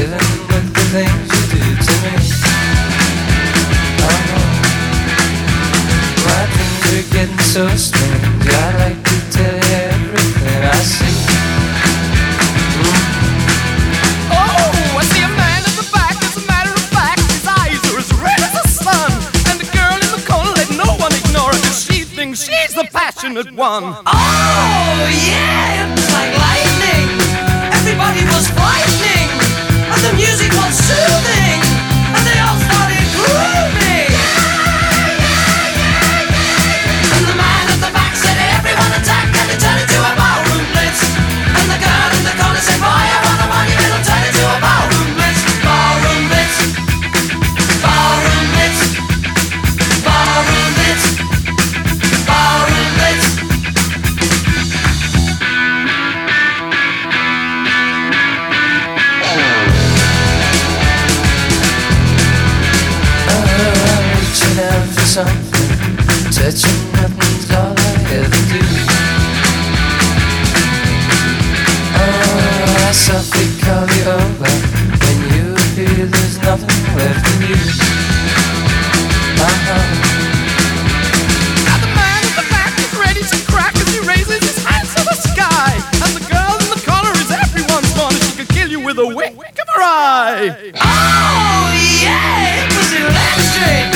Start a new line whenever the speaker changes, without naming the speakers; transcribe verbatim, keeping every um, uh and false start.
living with the things you do to me. Oh, my dreams are getting so strange. I'd like to tell you everything I see.
Oh, I see a man in the back. As a matter of fact, his eyes are as red as the sun. And the girl in the corner, let no one ignore her, 'cause she thinks she's the passionate one.
Oh, yeah, it was like lightning. Everybody was frightening, and the music was soothing, and they all started grooving. And the man at the back said, everyone attack, and it turned into a ballroom blitz. And the girl in the corner said, boy, I want a money, it'll turn into a ballroom blitz. Ballroom blitz, ballroom blitz, ballroom blitz, ballroom blitz.
Reaching out for something, touching nothing's all I ever do. Oh, I softly call you over. When you appear, there's nothing left in you. Uh-huh.
Now the man at the back is ready to crack as he raises his hands to the sky. And the girl in the corner is everyone's corner. She could kill you with a wink of her eye.
Oh, yeah, it was electric.